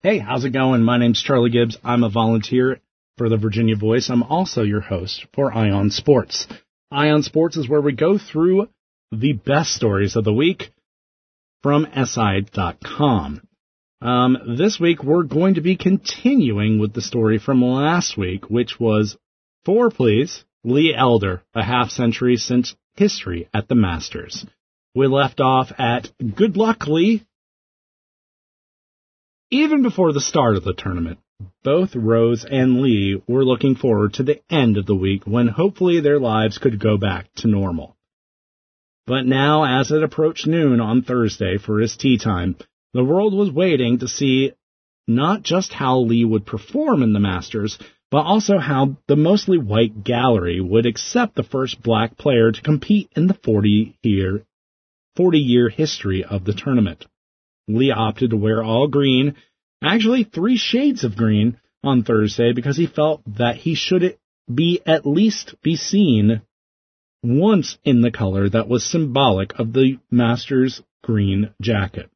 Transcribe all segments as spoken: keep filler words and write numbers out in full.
Hey, how's it going? My name's Charlie Gibbs. I'm a volunteer for the Virginia Voice. I'm also your host for Ion Sports. Ion Sports is where we go through the best stories of the week from S I dot com. Um, this week, we're going to be continuing with the story from last week, which was four, please, Lee Elder, a half century since history at the Masters. We left off at good luck, Lee. Even before the start of the tournament, both Rose and Lee were looking forward to the end of the week when hopefully their lives could go back to normal. But now, as it approached noon on Thursday for his tee time, the world was waiting to see not just how Lee would perform in the Masters, but also how the mostly white gallery would accept the first black player to compete in the forty-year forty-year history of the tournament. Lee opted to wear all green, actually three shades of green, on Thursday because he felt that he should be at least be seen once in the color that was symbolic of the Masters green jacket.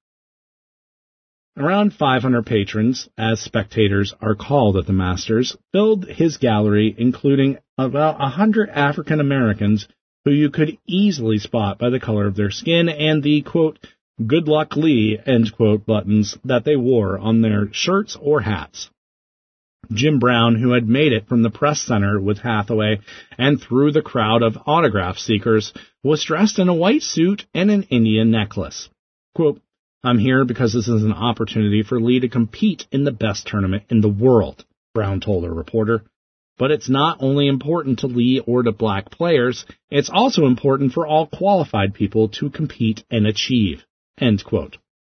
Around five hundred patrons, as spectators are called at the Masters, filled his gallery, including about one hundred African Americans who you could easily spot by the color of their skin and the, quote, good luck Lee, end quote, buttons that they wore on their shirts or hats. Jim Brown, who had made it from the press center with Hathaway and through the crowd of autograph seekers, was dressed in a white suit and an Indian necklace. Quote, I'm here because this is an opportunity for Lee to compete in the best tournament in the world, Brown told a reporter. But it's not only important to Lee or to black players, it's also important for all qualified people to compete and achieve, end quote.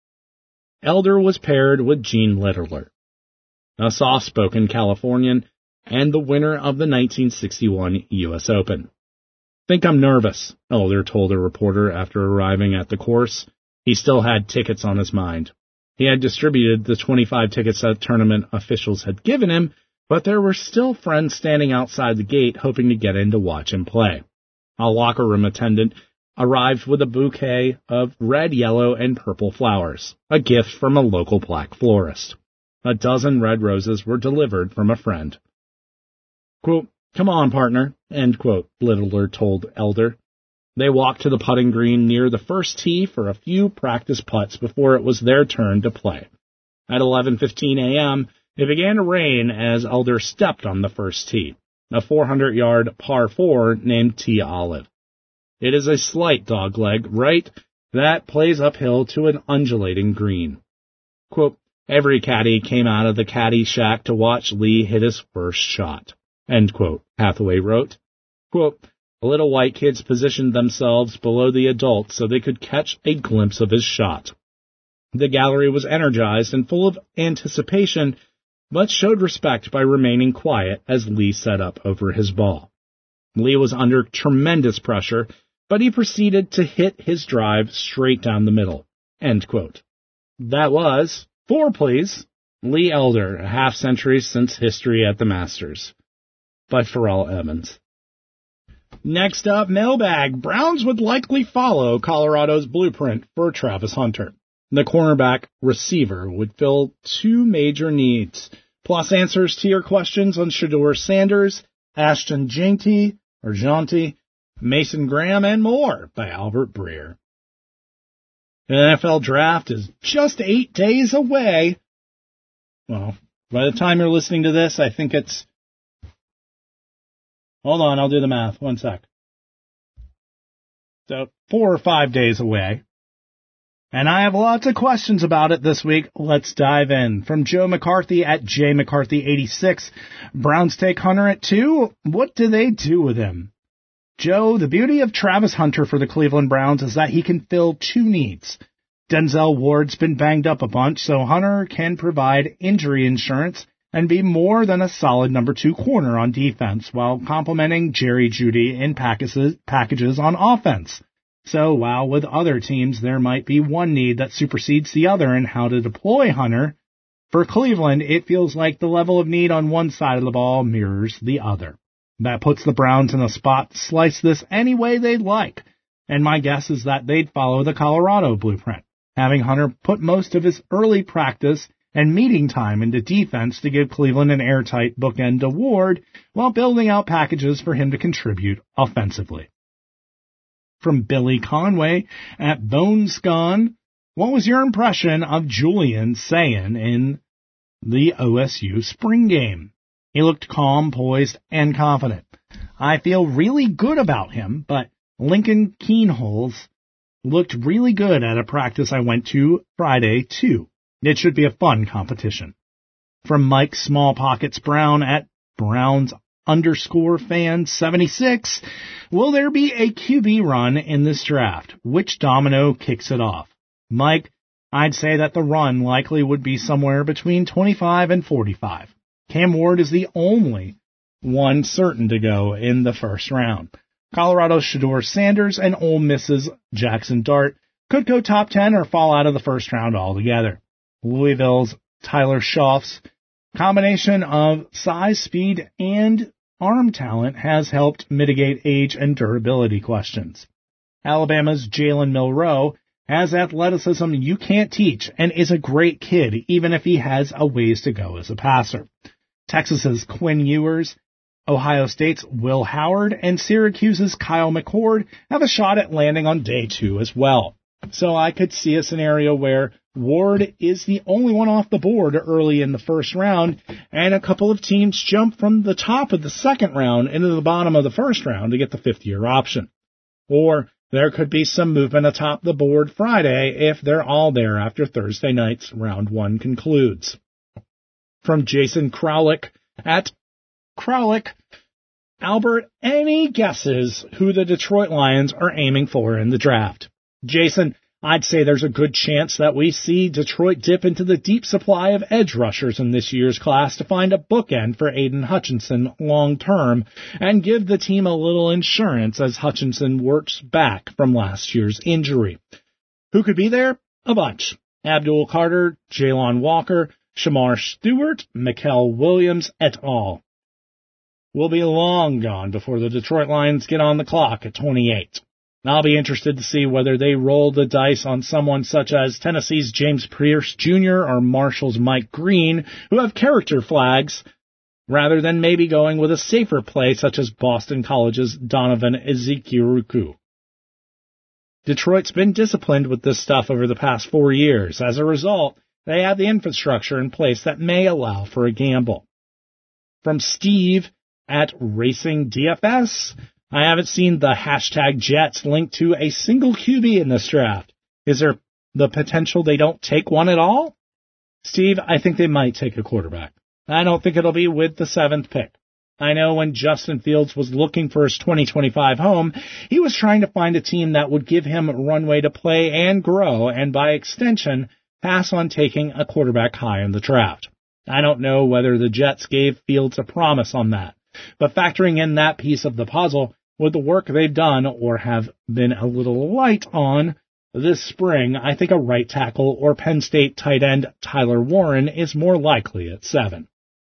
Elder was paired with Gene Littler, a soft-spoken Californian and the winner of the nineteen sixty-one U S Open. Think I'm nervous, Elder told a reporter after arriving at the course. He still had tickets on his mind. He had distributed the twenty-five tickets that tournament officials had given him, but there were still friends standing outside the gate hoping to get in to watch him play. A locker room attendant arrived with a bouquet of red, yellow, and purple flowers, a gift from a local black florist. A dozen red roses were delivered from a friend. Quote, come on, partner, end quote, Littler told Elder. They walked to the putting green near the first tee for a few practice putts before it was their turn to play. At eleven fifteen a.m., it began to rain as Elder stepped on the first tee, a four hundred yard par four named T Olive. It is a slight dogleg right that plays uphill to an undulating green. Quote, every caddy came out of the caddy shack to watch Lee hit his first shot, end quote, Hathaway wrote. Quote, the little white kids positioned themselves below the adults so they could catch a glimpse of his shot. The gallery was energized and full of anticipation, but showed respect by remaining quiet as Lee set up over his ball. Lee was under tremendous pressure, but he proceeded to hit his drive straight down the middle, end quote. That was, four please, Lee Elder, a half century since history at the Masters, by Pharrell Evans. Next up, mailbag. Browns would likely follow Colorado's blueprint for Travis Hunter. The cornerback receiver would fill two major needs, plus answers to your questions on Shedeur Sanders, Ashton Jeanty, or Jeanty, Mason Graham, and more, by Albert Breer. The N F L draft is just eight days away. Well, by the time you're listening to this, I think it's... Hold on, I'll do the math. One sec. So, four or five days away. And I have lots of questions about it this week. Let's dive in. From Joe McCarthy at J McCarthy eighty-six. Browns take Hunter at two. What do they do with him? Joe, the beauty of Travis Hunter for the Cleveland Browns is that he can fill two needs. Denzel Ward's been banged up a bunch, so Hunter can provide injury insurance and be more than a solid number two corner on defense while complementing Jerry Jeudy in packages, packages on offense. So while with other teams there might be one need that supersedes the other in how to deploy Hunter, for Cleveland it feels like the level of need on one side of the ball mirrors the other. That puts the Browns in a spot to slice this any way they'd like, and my guess is that they'd follow the Colorado blueprint, having Hunter put most of his early practice and meeting time into defense to give Cleveland an airtight bookend to Ward while building out packages for him to contribute offensively. From Billy Conway at Bonescon, what was your impression of Julian Sayin in the O S U spring game? He looked calm, poised, and confident. I feel really good about him, but Lincoln Keenholz looked really good at a practice I went to Friday, too. It should be a fun competition. From Mike Small Pockets Brown at Browns underscore fan seventy-six, will there be a Q B run in this draft? Which domino kicks it off? Mike, I'd say that the run likely would be somewhere between twenty-five and forty-five. Cam Ward is the only one certain to go in the first round. Colorado's Shedeur Sanders and Ole Miss's Jackson Dart could go top ten or fall out of the first round altogether. Louisville's Tyler Schaaf's combination of size, speed, and arm talent has helped mitigate age and durability questions. Alabama's Jalen Milroe has athleticism you can't teach and is a great kid even if he has a ways to go as a passer. Texas's Quinn Ewers, Ohio State's Will Howard, and Syracuse's Kyle McCord have a shot at landing on day two as well. So I could see a scenario where Ward is the only one off the board early in the first round, and a couple of teams jump from the top of the second round into the bottom of the first round to get the fifth-year option. Or there could be some movement atop the board Friday if they're all there after Thursday night's round one concludes. From Jason Kraulick at Kraulick, Albert, any guesses who the Detroit Lions are aiming for in the draft? Jason, I'd say there's a good chance that we see Detroit dip into the deep supply of edge rushers in this year's class to find a bookend for Aiden Hutchinson long term and give the team a little insurance as Hutchinson works back from last year's injury. Who could be there? A bunch. Abdul Carter, Jalon Walker, Shamar Stewart, Mikael Williams, et al. Will be long gone before the Detroit Lions get on the clock at twenty-eight. I'll be interested to see whether they roll the dice on someone such as Tennessee's James Pierce Junior or Marshall's Mike Green, who have character flags, rather than maybe going with a safer play such as Boston College's Donovan Ezekiriku. Detroit's been disciplined with this stuff over the past four years. As a result, they have the infrastructure in place that may allow for a gamble. From Steve at Racing D F S, I haven't seen the hashtag Jets linked to a single Q B in this draft. Is there the potential they don't take one at all? Steve, I think they might take a quarterback. I don't think it'll be with the seventh pick. I know when Justin Fields was looking for his twenty twenty-five home, he was trying to find a team that would give him runway to play and grow, and by extension, pass on taking a quarterback high in the draft. I don't know whether the Jets gave Fields a promise on that, but factoring in that piece of the puzzle with the work they've done or have been a little light on this spring, I think a right tackle or Penn State tight end Tyler Warren is more likely at seven.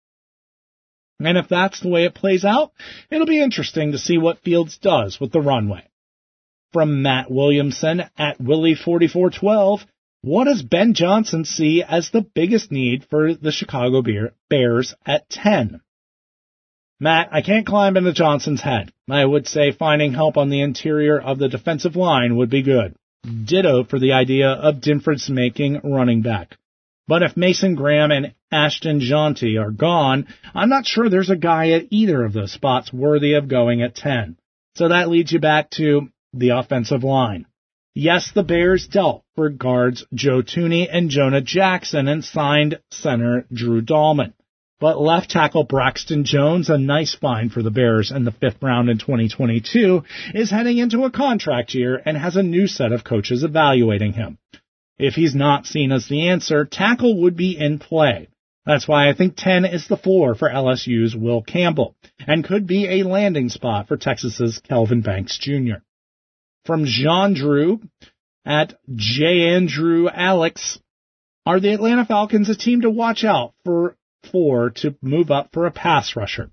And if that's the way it plays out, it'll be interesting to see what Fields does with the runway. From Matt Williamson at Willie forty-four twelve, what does Ben Johnson see as the biggest need for the Chicago Bears at ten? Matt, I can't climb into Johnson's head. I would say finding help on the interior of the defensive line would be good. Ditto for the idea of difference-making running back. But if Mason Graham and Ashton Jeanty are gone, I'm not sure there's a guy at either of those spots worthy of going at ten. So that leads you back to the offensive line. Yes, the Bears dealt for guards Joe Thuney and Jonah Jackson and signed center Drew Dahlman. But left tackle Braxton Jones, a nice find for the Bears in the fifth round in twenty twenty-two, is heading into a contract year and has a new set of coaches evaluating him. If he's not seen as the answer, tackle would be in play. That's why I think ten is the floor for L S U's Will Campbell, and could be a landing spot for Texas's Kelvin Banks Junior From Jean Drew at J. Andrew Alex, are the Atlanta Falcons a team to watch out for for to move up for a pass rusher?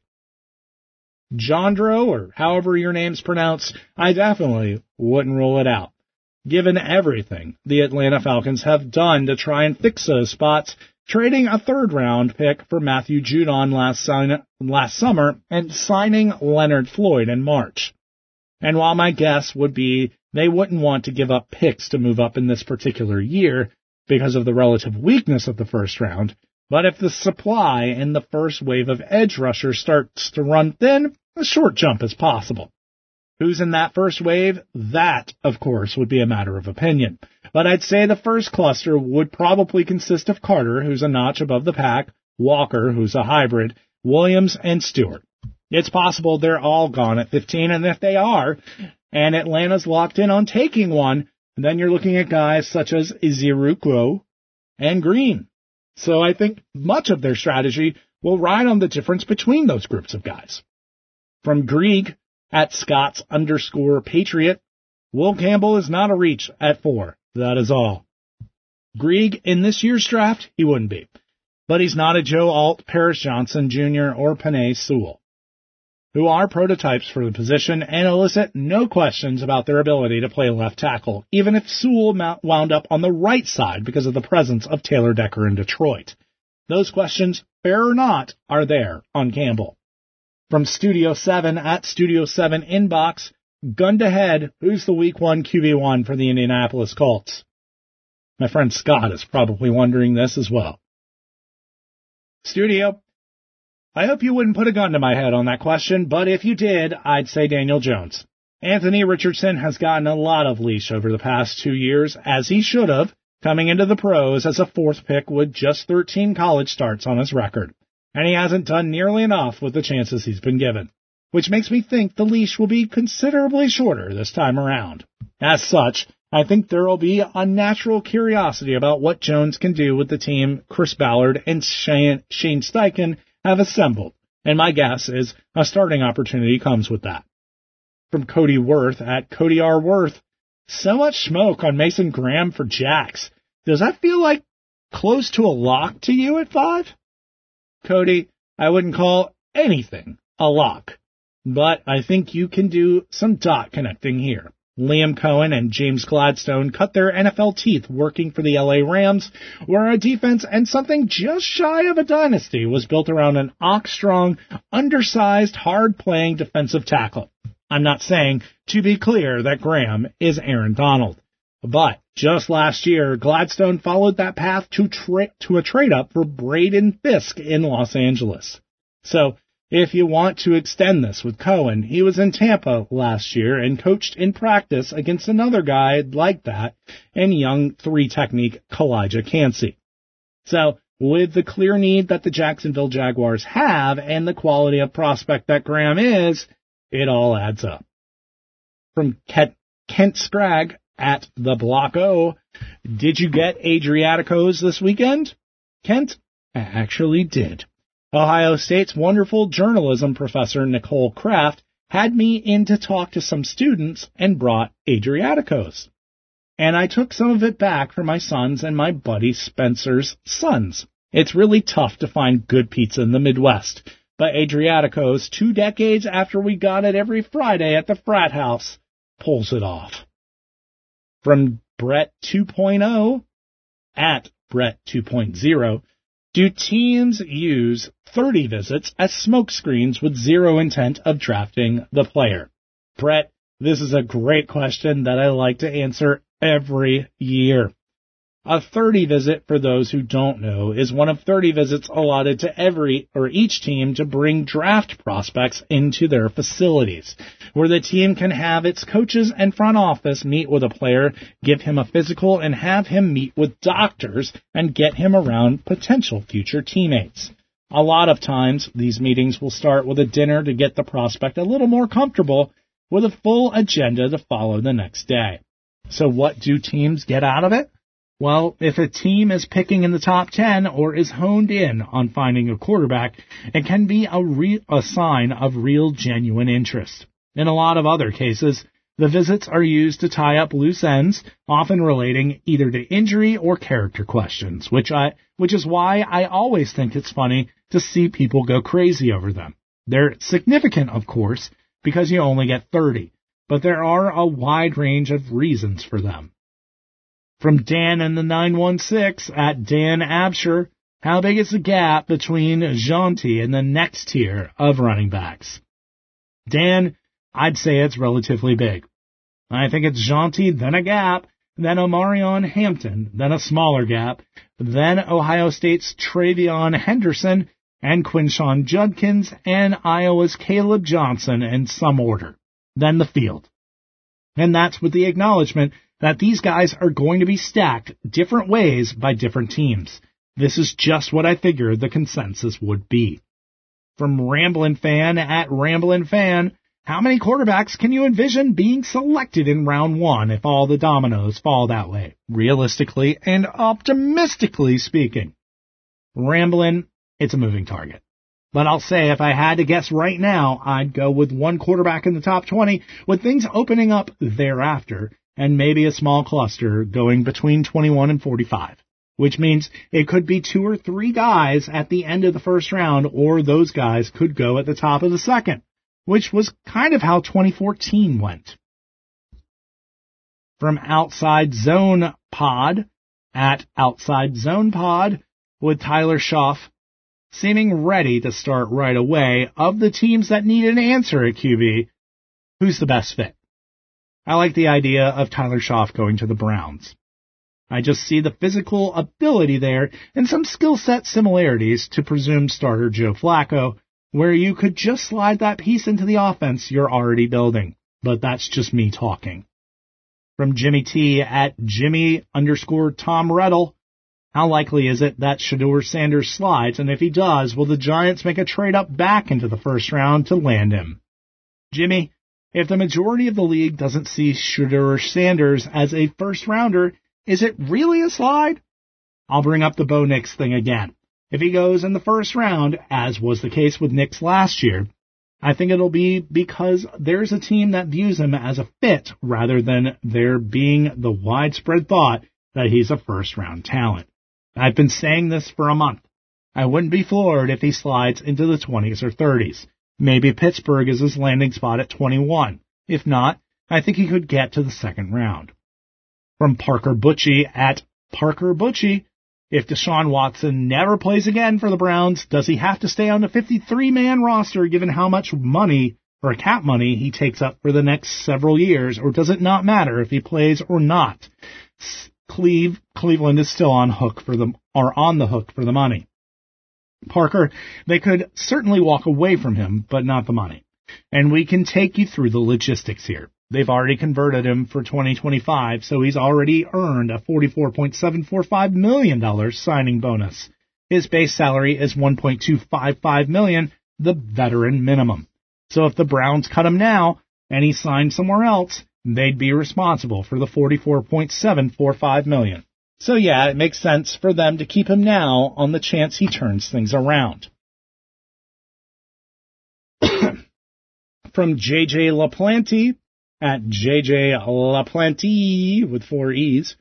Jandro, or however your name's pronounced, I definitely wouldn't rule it out. Given everything the Atlanta Falcons have done to try and fix those spots, trading a third-round pick for Matthew Judon last, sign- last summer and signing Leonard Floyd in March. And while my guess would be they wouldn't want to give up picks to move up in this particular year because of the relative weakness of the first round, but if the supply in the first wave of edge rushers starts to run thin, a short jump is possible. Who's in that first wave? That, of course, would be a matter of opinion. But I'd say the first cluster would probably consist of Carter, who's a notch above the pack, Walker, who's a hybrid, Williams, and Stewart. It's possible they're all gone at fifteen, and if they are, and Atlanta's locked in on taking one, then you're looking at guys such as Iziruko and Green. So I think much of their strategy will ride on the difference between those groups of guys. From Grieg at Scott's underscore Patriot, Will Campbell is not a reach at four. That is all. Grieg, in this year's draft, he wouldn't be. But he's not a Joe Alt, Paris Johnson Junior, or Penei Sewell, who are prototypes for the position and elicit no questions about their ability to play left tackle, even if Sewell wound up on the right side because of the presence of Taylor Decker in Detroit. Those questions, fair or not, are there on Campbell. From Studio seven at Studio seven Inbox, gun to head, who's the week one Q B one for the Indianapolis Colts? My friend Scott is probably wondering this as well. Studio, I hope you wouldn't put a gun to my head on that question, but if you did, I'd say Daniel Jones. Anthony Richardson has gotten a lot of leash over the past two years, as he should have, coming into the pros as a fourth pick with just thirteen college starts on his record. And he hasn't done nearly enough with the chances he's been given, which makes me think the leash will be considerably shorter this time around. As such, I think there will be a natural curiosity about what Jones can do with the team Chris Ballard and Shane, Shane Steichen have assembled, and my guess is a starting opportunity comes with that. From Cody Worth at Cody R. Worth, so much smoke on Mason Graham for Jax. Does that feel like close to a lock to you at five? Cody, I wouldn't call anything a lock, but I think you can do some dot connecting here. Liam Cohen and James Gladstone cut their N F L teeth working for the L A Rams, where a defense and something just shy of a dynasty was built around an ox-strong, undersized, hard-playing defensive tackle. I'm not saying, to be clear, that Graham is Aaron Donald. But just last year, Gladstone followed that path to, tra- to a trade-up for Braden Fisk in Los Angeles. So, if you want to extend this with Cohen, he was in Tampa last year and coached in practice against another guy like that in young three-technique Kalijah Kancey. So, with the clear need that the Jacksonville Jaguars have and the quality of prospect that Graham is, it all adds up. From Kent, Kent Scragg at the Block O, did you get Adriaticos this weekend? Kent, I actually did. Ohio State's wonderful journalism professor Nicole Kraft had me in to talk to some students and brought Adriaticos. And I took some of it back for my sons and my buddy Spencer's sons. It's really tough to find good pizza in the Midwest, but Adriaticos, two decades after we got it every Friday at the frat house, pulls it off. From Brett two point oh, at Brett two point oh, do teams use thirty visits as smokescreens with zero intent of drafting the player? Brett, this is a great question that I like to answer every year. A thirty visit, for those who don't know, is one of thirty visits allotted to every or each team to bring draft prospects into their facilities, where the team can have its coaches and front office meet with a player, give him a physical, and have him meet with doctors and get him around potential future teammates. A lot of times, these meetings will start with a dinner to get the prospect a little more comfortable, with a full agenda to follow the next day. So what do teams get out of it? Well, if a team is picking in the top ten or is honed in on finding a quarterback, it can be a, re- a sign of real, genuine interest. In a lot of other cases, the visits are used to tie up loose ends, often relating either to injury or character questions, which I, which is why I always think it's funny to see people go crazy over them. They're significant, of course, because you only get thirty, but there are a wide range of reasons for them. From Dan in the nine one six at Dan Absher, How big is the gap between Jeanty and the next tier of running backs? Dan, I'd say it's relatively big. I think it's Jeanty, then a gap, then Omarion Hampton, then a smaller gap, then Ohio State's Travion Henderson, and Quinshon Judkins, and Iowa's Caleb Johnson in some order. Then the field. And that's with the acknowledgement that these guys are going to be stacked different ways by different teams. This is just what I figured the consensus would be. From Ramblin' Fan at Ramblin' Fan, how many quarterbacks can you envision being selected in round one if all the dominoes fall that way, realistically and optimistically speaking? Ramblin', it's a moving target. But I'll say if I had to guess right now, I'd go with one quarterback in the top twenty, with things opening up thereafter, and maybe a small cluster going between twenty-one and forty-five, which means it could be two or three guys at the end of the first round, or those guys could go at the top of the second, which was kind of how twenty fourteen went. From Outside Zone Pod, at Outside Zone Pod, with Tyler Schaff, seeming ready to start right away, of the teams that need an answer at Q B, who's the best fit? I like the idea of Tyler Schaff going to the Browns. I just see the physical ability there and some skill set similarities to presumed starter Joe Flacco, where you could just slide that piece into the offense you're already building. But that's just me talking. From Jimmy T at Jimmy underscore Tom Reddle, how likely is it that Shedeur Sanders slides, and if he does, will the Giants make a trade up back into the first round to land him? Jimmy, if the majority of the league doesn't see Shedeur Sanders as a first rounder, is it really a slide? I'll bring up the Bo Nix thing again. If he goes in the first round, as was the case with Nix last year, I think it'll be because there's a team that views him as a fit rather than there being the widespread thought that he's a first-round talent. I've been saying this for a month. I wouldn't be floored if he slides into the twenties or thirties. Maybe Pittsburgh is his landing spot at twenty-one. If not, I think he could get to the second round. From Parker Butchie at Parker Butchie, if Deshaun Watson never plays again for the Browns, does he have to stay on the fifty-three man roster given how much money, or cap money, he takes up for the next several years, or does it not matter if he plays or not? Cleve, Cleveland is still on hook for the, or on the hook for the money. Parker, they could certainly walk away from him, but not the money. And we can take you through the logistics here. They've already converted him for twenty twenty-five, so he's already earned a forty-four point seven four five million dollars signing bonus. His base salary is one point two five five million dollars, the veteran minimum. So if the Browns cut him now, and he signed somewhere else, they'd be responsible for the forty-four point seven four five million dollars. So yeah, it makes sense for them to keep him now on the chance he turns things around. From J J LaPlante, at J J LaPlante with four E's,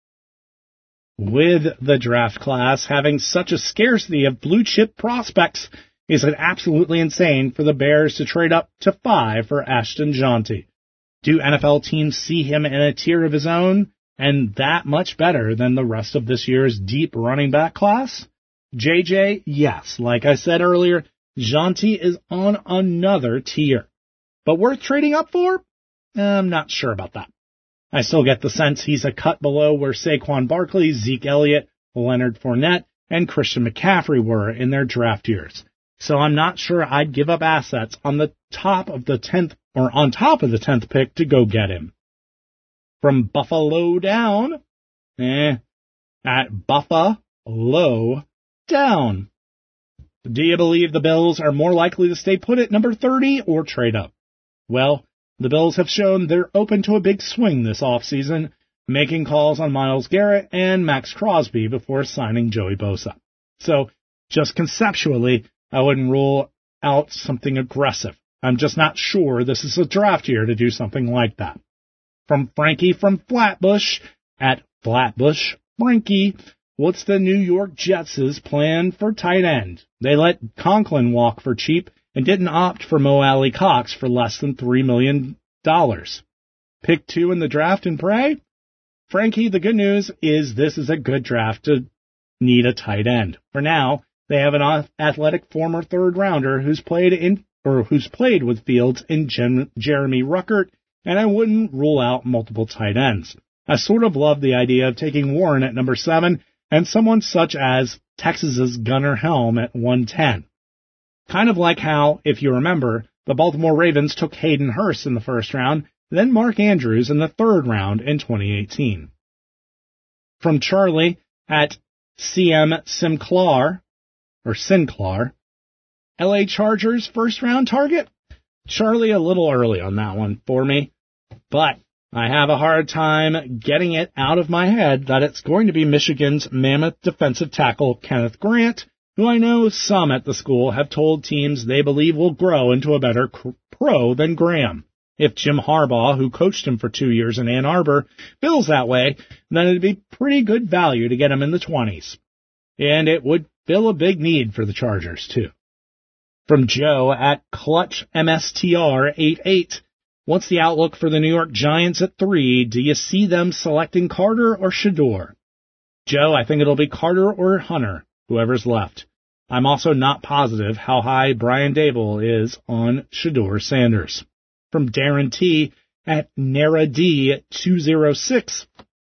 with the draft class having such a scarcity of blue-chip prospects, is it absolutely insane for the Bears to trade up to five for Ashton Jeanty? Do N F L teams see him in a tier of his own, and that much better than the rest of this year's deep running back class? J J, yes. Like I said earlier, Jeanty is on another tier. But worth trading up for? I'm not sure about that. I still get the sense he's a cut below where Saquon Barkley, Zeke Elliott, Leonard Fournette, and Christian McCaffrey were in their draft years. So I'm not sure I'd give up assets on the top of the tenth or on top of the tenth pick to go get him. From Buffalo Down, eh, at Buffalo Down. Do you believe the Bills are more likely to stay put at number thirty or trade up? Well, the Bills have shown they're open to a big swing this offseason, making calls on Myles Garrett and Max Crosby before signing Joey Bosa. So, just conceptually, I wouldn't rule out something aggressive. I'm just not sure this is a draft year to do something like that. From Frankie from Flatbush, at Flatbush Frankie, what's the New York Jets' plan for tight end? They let Conklin walk for cheap and didn't opt for Mo Alley Cox for less than three million dollars. Pick two in the draft and pray? Frankie, the good news is this is a good draft to need a tight end. For now, they have an athletic former third rounder who's played in or who's played with Fields in Gen- Jeremy Ruckert, and I wouldn't rule out multiple tight ends. I sort of love the idea of taking Warren at number seven and someone such as Texas's Gunnar Helm at one ten. Kind of like how, if you remember, the Baltimore Ravens took Hayden Hurst in the first round, then Mark Andrews in the third round in twenty eighteen. From Charlie at C M Simclar, or Sinclair, L A Chargers first round target? Charlie a little early on that one for me, but I have a hard time getting it out of my head that it's going to be Michigan's mammoth defensive tackle Kenneth Grant, who I know some at the school have told teams they believe will grow into a better pro than Graham. If Jim Harbaugh, who coached him for two years in Ann Arbor, feels that way, then it'd be pretty good value to get him in the twenties. And it would fill a big need for the Chargers, too. From Joe at Clutch M S T R eighty-eight. What's the outlook for the New York Giants at three? Do you see them selecting Carter or Shedeur? Joe, I think it'll be Carter or Hunter, whoever's left. I'm also not positive how high Brian Dable is on Shedeur Sanders. From Darren T. at Nara D two oh six.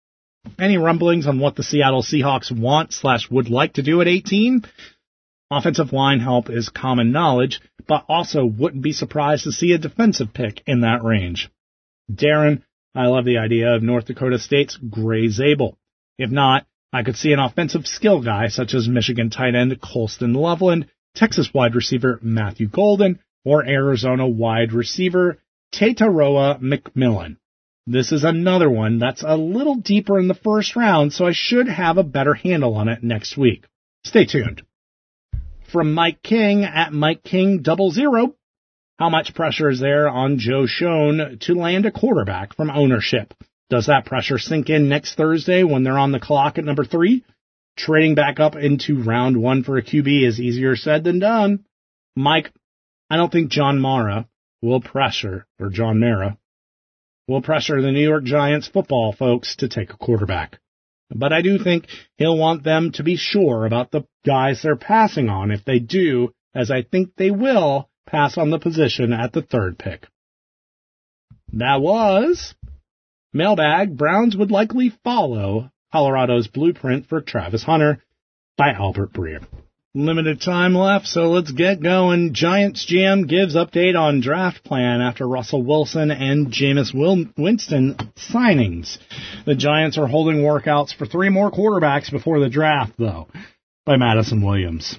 Any rumblings on what the Seattle Seahawks want slash would like to do at eighteen? Offensive line help is common knowledge, but also wouldn't be surprised to see a defensive pick in that range. Darren, I love the idea of North Dakota State's Gray Zabel. If not, I could see an offensive skill guy such as Michigan tight end Colston Loveland, Texas wide receiver Matthew Golden, or Arizona wide receiver Tataroa McMillan. This is another one that's a little deeper in the first round, so I should have a better handle on it next week. Stay tuned. From Mike King at Mike King double zero. How much pressure is there on Joe Schoen to land a quarterback from ownership? Does that pressure sink in next Thursday when they're on the clock at number three? Trading back up into round one for a Q B is easier said than done. Mike, I don't think John Mara will pressure, or John Mara, will pressure the New York Giants football folks to take a quarterback. But I do think he'll want them to be sure about the guys they're passing on if they do, as I think they will, pass on the position at the third pick. That was Mailbag. Browns would likely follow Colorado's blueprint for Travis Hunter by Albert Breer. Limited time left, so let's get going. Giants G M gives update on draft plan after Russell Wilson and Jameis Winston signings. The Giants are holding workouts for three more quarterbacks before the draft, though, by Madison Williams.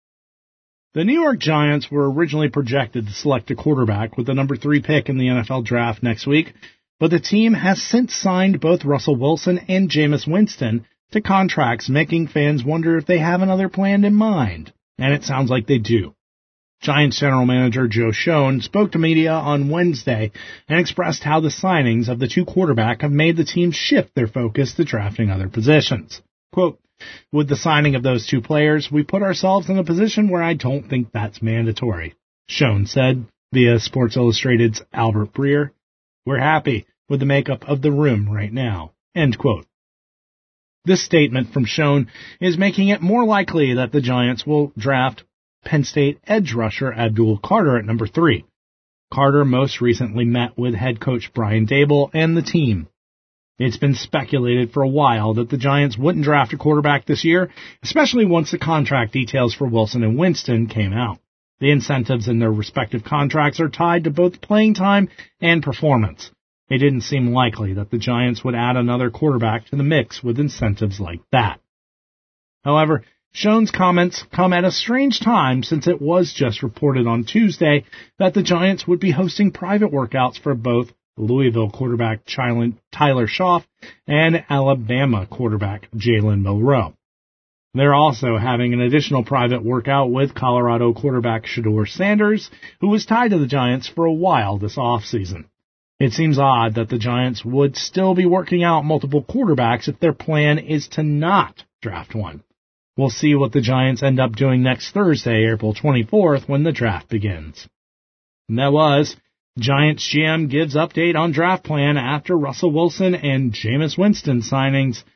The New York Giants were originally projected to select a quarterback with the number three pick in the N F L draft next week, but the team has since signed both Russell Wilson and Jameis Winston to contracts, making fans wonder if they have another plan in mind. And it sounds like they do. Giants general manager Joe Schoen spoke to media on Wednesday and expressed how the signings of the two quarterbacks have made the team shift their focus to drafting other positions. Quote, with the signing of those two players, we put ourselves in a position where I don't think that's mandatory, Schoen said via Sports Illustrated's Albert Breer. We're happy with the makeup of the room right now. End quote. This statement from Schoen is making it more likely that the Giants will draft Penn State edge rusher Abdul Carter at number three. Carter most recently met with head coach Brian Dable and the team. It's been speculated for a while that the Giants wouldn't draft a quarterback this year, especially once the contract details for Wilson and Winston came out. The incentives in their respective contracts are tied to both playing time and performance. It didn't seem likely that the Giants would add another quarterback to the mix with incentives like that. However, Schoen's comments come at a strange time since it was just reported on Tuesday that the Giants would be hosting private workouts for both Louisville quarterback Tyler Schaff and Alabama quarterback Jalen Milroe. They're also having an additional private workout with Colorado quarterback Shedeur Sanders, who was tied to the Giants for a while this offseason. It seems odd that the Giants would still be working out multiple quarterbacks if their plan is to not draft one. We'll see what the Giants end up doing next Thursday, April twenty-fourth, when the draft begins. And that was Giants G M gives update on draft plan after Russell Wilson and Jameis Winston signings.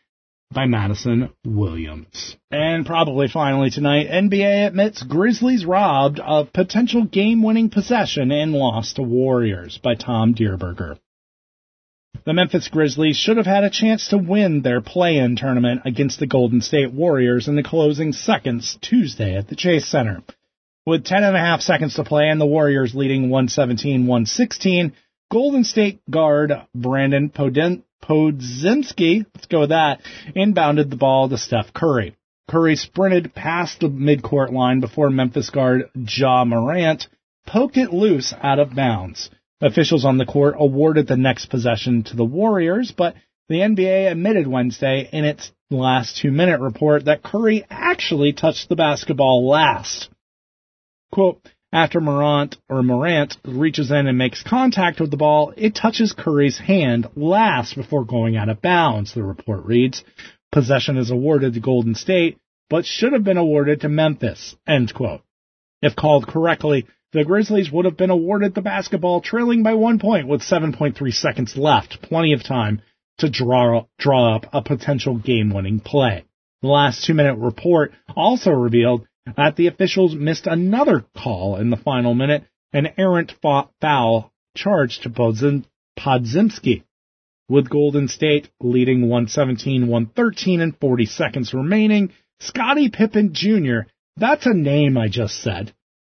by Madison Williams. And probably finally tonight, N B A admits Grizzlies robbed of potential game-winning possession and lost to Warriors by Tom Dierberger. The Memphis Grizzlies should have had a chance to win their play-in tournament against the Golden State Warriors in the closing seconds Tuesday at the Chase Center. With ten and a half seconds to play and the Warriors leading one seventeen to one sixteen, Golden State guard Brandon Podin- Podziemski, let's go with that, inbounded the ball to Steph Curry. Curry sprinted past the midcourt line before Memphis guard Ja Morant poked it loose out of bounds. Officials on the court awarded the next possession to the Warriors, but the N B A admitted Wednesday in its last two-minute report that Curry actually touched the basketball last. Quote, after Morant or Morant reaches in and makes contact with the ball, it touches Curry's hand last before going out of bounds, the report reads. Possession is awarded to Golden State, but should have been awarded to Memphis, end quote. If called correctly, the Grizzlies would have been awarded the basketball trailing by one point with seven point three seconds left, plenty of time to draw, draw up a potential game-winning play. The last two-minute report also revealed that the officials missed another call in the final minute, an errant foul charged to Podziemski. With Golden State leading one seventeen to one thirteen and forty seconds remaining, Scottie Pippen Junior, that's a name I just said.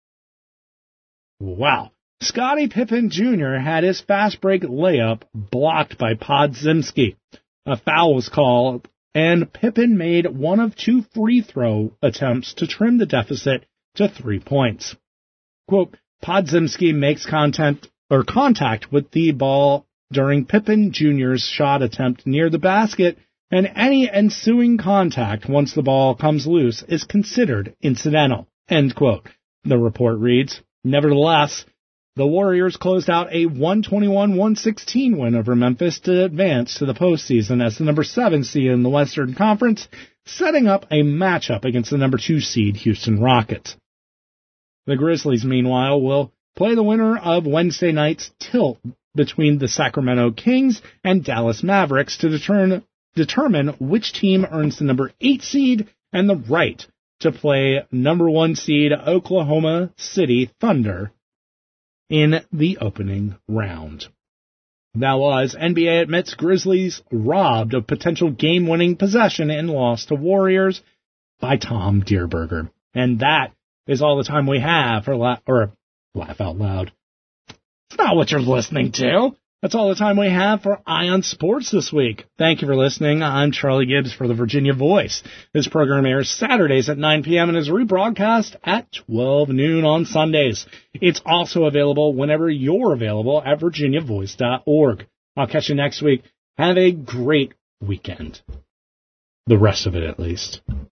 Wow. Scottie Pippen Junior had his fast break layup blocked by Podziemski. A foul was called, and Pippen made one of two free throw attempts to trim the deficit to three points. Quote, Podziemski makes contact or contact with the ball during Pippen Junior's shot attempt near the basket, and any ensuing contact once the ball comes loose is considered incidental, end quote. The report reads, nevertheless, the Warriors closed out a one twenty-one to one sixteen win over Memphis to advance to the postseason as the number seven seed in the Western Conference, setting up a matchup against the number two seed Houston Rockets. The Grizzlies, meanwhile, will play the winner of Wednesday night's tilt between the Sacramento Kings and Dallas Mavericks to determine, determine which team earns the number eight seed and the right to play number one seed Oklahoma City Thunder in the opening round. That was N B A admits Grizzlies robbed of potential game-winning possession and lost to Warriors by Tom Dierberger. And that is all the time we have for la- or Laugh Out Loud. It's not what you're listening to. That's all the time we have for Ion Sports this week. Thank you for listening. I'm Charlie Gibbs for the Virginia Voice. This program airs Saturdays at nine p.m. and is rebroadcast at twelve noon on Sundays. It's also available whenever you're available at virginia voice dot org. I'll catch you next week. Have a great weekend. The rest of it, at least.